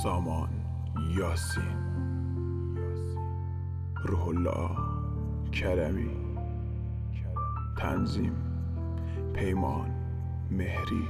سامان یاسین، روح الله کرمی، تنظیم پیمان مهری.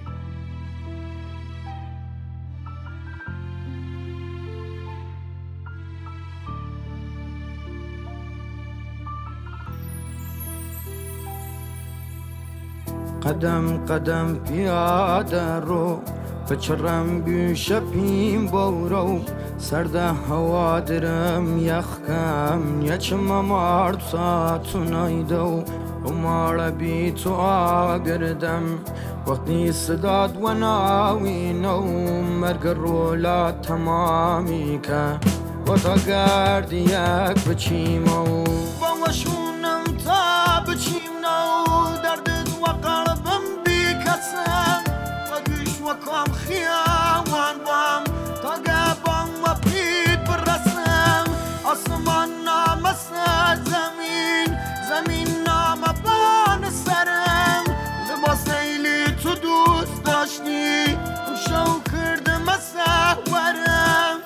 قدم قدم پیاده رو بچرم گوشپیم بورو سرده هوا درم یخکم یچم مرد ساتونایدو ومارا بی تو آگردم وقتی صداد و ناوینو مرگ رولا تمامی که و تا گرد یک بچیمو با وشونم تا بچیمنو دردت و قلبم بی کسم و گوش و کام خیاوان بام تا گبام و پید برسم آسمان نامسه زمین زمین نام بان سرم لباس ایلی تو دوست داشتی شو کردم سهورم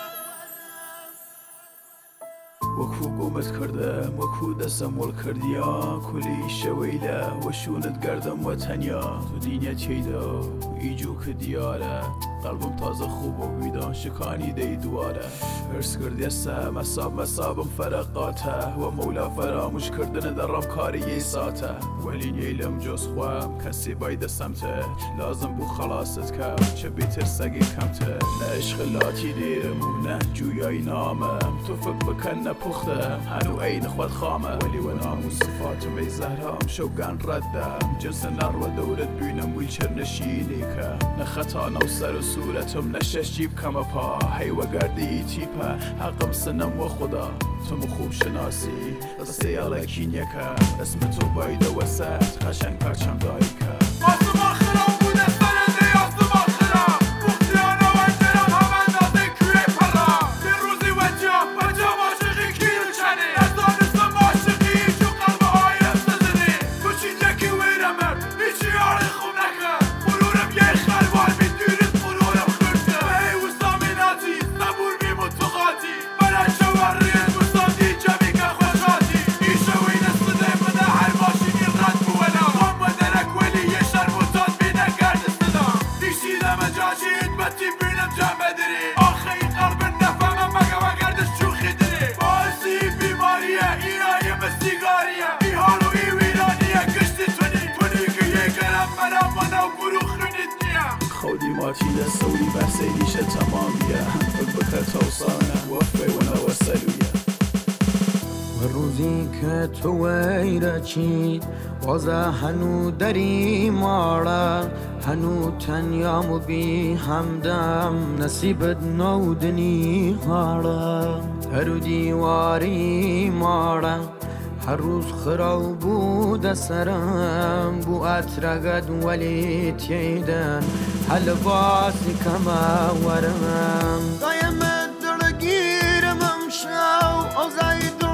وەکو گۆمت کردم وەکو دەسەم وەڵ کردیا کولی شەوەیدا وەشونت گەردەم وە تەنیا تو دینە تێیدا ئیجو کە دیارە قەڵبم تازە خوب و ویدا شکانی دەی دوارە هرس کردێسە مەسابم فەرەقاتە وە مەولا فەراموشکردنە دەڕەم کاری یەی ساتە وەلینەی لەم جۆز خوام کەسی بای دەسەمتە لازم بوو خەڵاست کە چە بێتر سەگی کەمتە نە عشقلاتی دێرم و نە جویای نامم تو فک بکەن نەپوختم هەنوو ئەی نخوات خامە وەلی وە ناموو سفاتم ئەی زەهرام شەوگان ڕەتدەم جنسە ناڕوە دەورت بووینم بووی چەرنەشینێکە نەخەتانە و سەر و سوورەتم نەشەشی بکەمە پا هەیوە گەردی تیپە حەقم سنم وە خوددا تم خوب شناسی قسەی ئەڵەکینیەکە ئەسمە تۆ بایدەوە سەر قەشەنگ پەرچەم دایکە خودی ماتی دستوری بسیلیش تمامیه فکر بکر توصانه وفه و نوسلویه و روزی که تو ویره چید بازه هنو دری ماره هنو تنیام و بی همدم نصیبت نودنی هاره هر دیواری ماره هر روز خراب بود سرم بو اترقد ولی تیدن هل باسی کما ورم دایم درگیرم امشو آزای